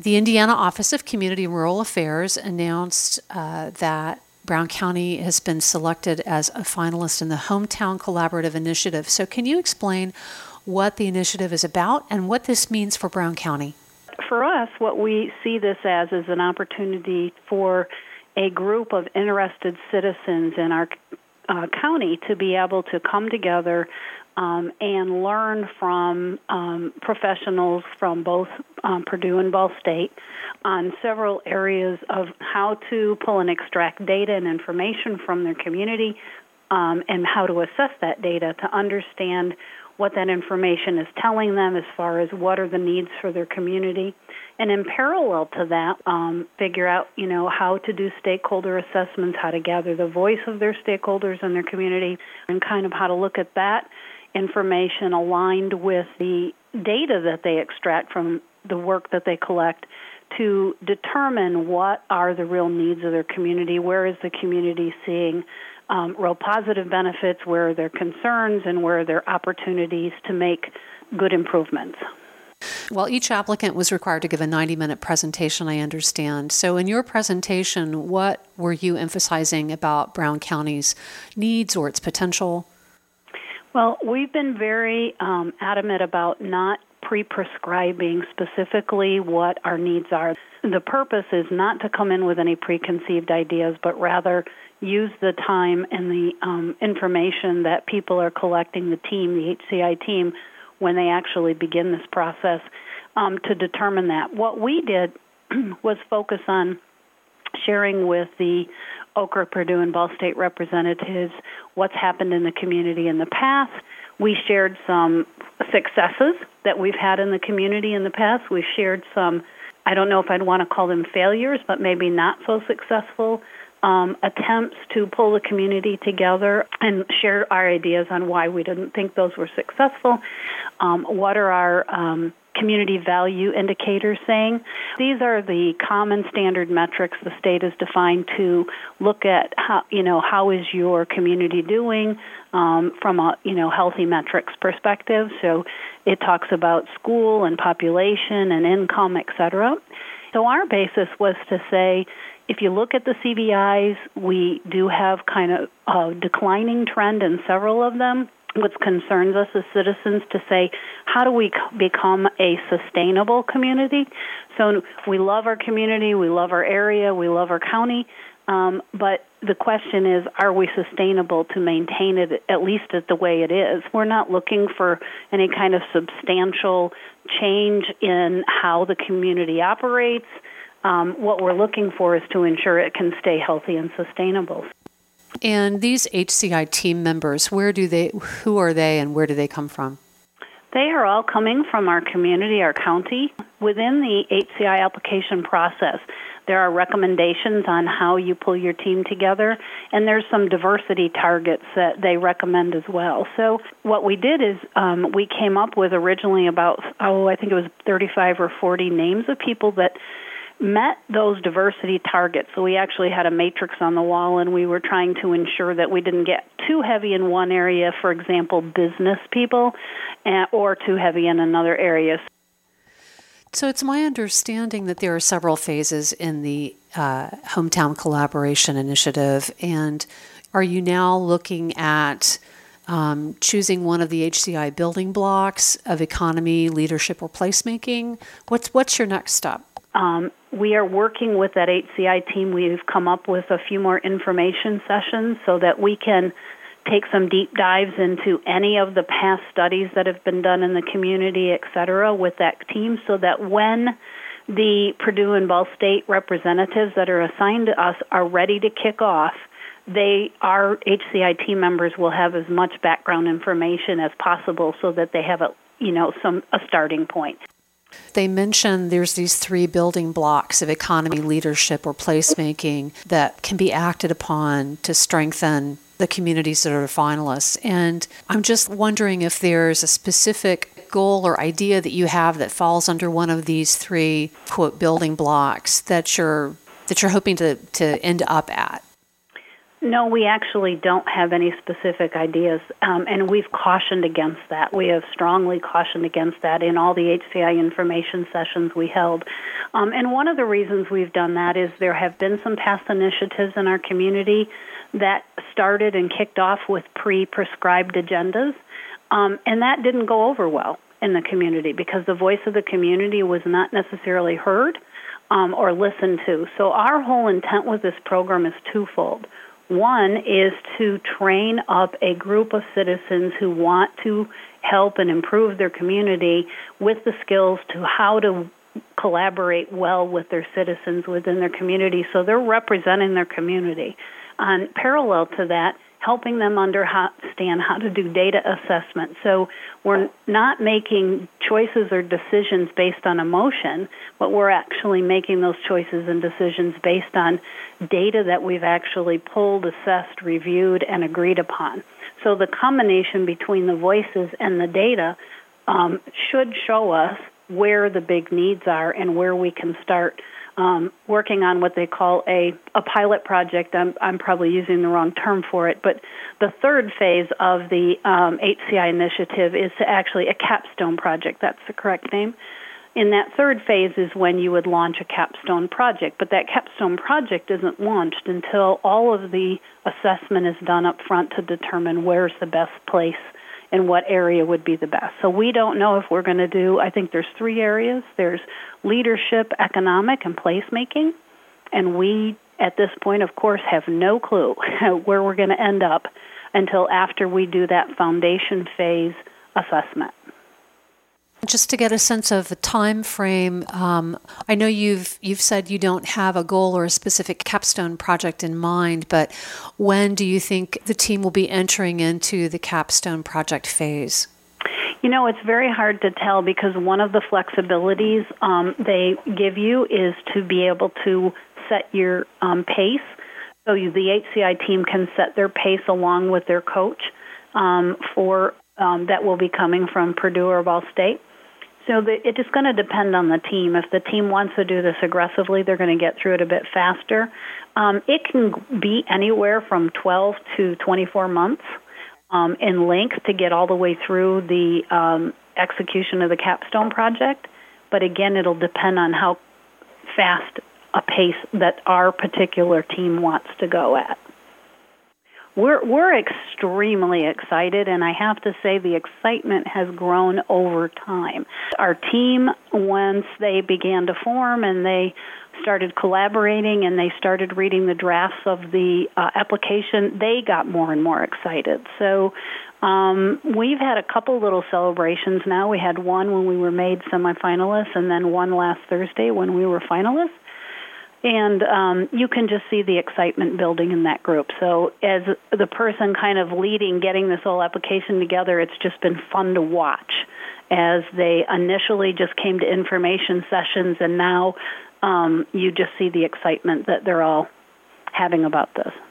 The Indiana Office of Community and Rural Affairs announced that Brown County has been selected as a finalist in the Hometown Collaborative Initiative. So can you explain what the initiative is about and what this means for Brown County? For us, what we see this as is an opportunity for a group of interested citizens in our county to be able to come together and learn from professionals from both Purdue and Ball State on several areas of how to pull and extract data and information from their community and how to assess that data to understand what that information is telling them as far as what are the needs for their community. And in parallel to that, figure out, how to do stakeholder assessments, how to gather the voice of their stakeholders in their community, and kind of how to look at that information aligned with the data that they extract from the work that they collect to determine what are the real needs of their community, where is the community seeing real positive benefits, where are their concerns, and where are their opportunities to make good improvements. Well, each applicant was required to give a 90-minute presentation, I understand. So in your presentation, what were you emphasizing about Brown County's needs or its potential? Well, we've been very adamant about not pre-prescribing specifically what our needs are. The purpose is not to come in with any preconceived ideas, but rather use the time and the information that people are collecting, the HCI team, when they actually begin this process, to determine that. What we did was focus on sharing with the Okra, Purdue, and Ball State representatives what's happened in the community in the past. We shared some successes that we've had in the community in the past. We shared some, I don't know if I'd want to call them failures, but maybe not so successful attempts to pull the community together and share our ideas on why we didn't think those were successful. What are our community value indicators saying? These are the common standard metrics the state has defined to look at how is your community doing from a healthy metrics perspective. So it talks about school and population and income, et cetera. So our basis was to say, if you look at the CVIs, we do have kind of a declining trend in several of them. What concerns us as citizens to say, how do we become a sustainable community? So we love our community, we love our area, we love our county, but the question is, are we sustainable to maintain it at least at the way it is? We're not looking for any kind of substantial change in how the community operates. What we're looking for is to ensure it can stay healthy and sustainable. And these HCI team members, who are they and where do they come from? They are all coming from our community, our county. Within the HCI application process, there are recommendations on how you pull your team together, and there's some diversity targets that they recommend as well. So what we did is we came up with originally about, I think it was 35 or 40 names of people that met those diversity targets. So we actually had a matrix on the wall, and we were trying to ensure that we didn't get too heavy in one area, for example, business people, or too heavy in another area. So it's my understanding that there are several phases in the Hometown Collaboration Initiative, and are you now looking at choosing one of the HCI building blocks of economy, leadership, or placemaking? What's your next step? We are working with that HCI team. We've come up with a few more information sessions so that we can take some deep dives into any of the past studies that have been done in the community, et cetera, with that team, so that when the Purdue and Ball State representatives that are assigned to us are ready to kick off, our HCI team members will have as much background information as possible so that they have a starting point. They mentioned there's these 3 building blocks of economy, leadership, or placemaking that can be acted upon to strengthen the communities that are finalists. And I'm just wondering if there's a specific goal or idea that you have that falls under one of these 3, quote, building blocks that you're hoping to end up at. No, we actually don't have any specific ideas, and we've cautioned against that. We have strongly cautioned against that in all the HCI information sessions we held. And one of the reasons we've done that is there have been some past initiatives in our community that started and kicked off with pre-prescribed agendas, and that didn't go over well in the community because the voice of the community was not necessarily heard or listened to. So our whole intent with this program is twofold. One is to train up a group of citizens who want to help and improve their community with the skills to how to collaborate well with their citizens within their community so they're representing their community. And parallel to that, helping them understand how to do data assessment. So we're not making choices or decisions based on emotion, but we're actually making those choices and decisions based on data that we've actually pulled, assessed, reviewed, and agreed upon. So the combination between the voices and the data should show us where the big needs are and where we can start working on what they call a pilot project. I'm probably using the wrong term for it, but the third phase of the HCI initiative is to actually a capstone project. That's the correct name. In that third phase is when you would launch a capstone project, but that capstone project isn't launched until all of the assessment is done up front to determine where's the best place and what area would be the best. So we don't know if we're going to do, I think there's 3 areas. There's leadership, economic, and placemaking. And we, at this point, of course, have no clue where we're going to end up until after we do that foundation phase assessment. Just to get a sense of the time frame, I know you've said you don't have a goal or a specific capstone project in mind, but when do you think the team will be entering into the capstone project phase? You know, it's very hard to tell because one of the flexibilities they give you is to be able to set your pace. So the HCI team can set their pace along with their coach for that will be coming from Purdue or Ball State. So it is going to depend on the team. If the team wants to do this aggressively, they're going to get through it a bit faster. It can be anywhere from 12 to 24 months in length to get all the way through the execution of the capstone project. But again, it'll depend on how fast a pace that our particular team wants to go at. We're extremely excited, and I have to say the excitement has grown over time. Our team, once they began to form and they started collaborating and they started reading the drafts of the application, they got more and more excited. So we've had a couple little celebrations now. We had one when we were made semifinalists and then one last Thursday when we were finalists. And you can just see the excitement building in that group. So as the person kind of leading, getting this whole application together, it's just been fun to watch as they initially just came to information sessions, and now you just see the excitement that they're all having about this.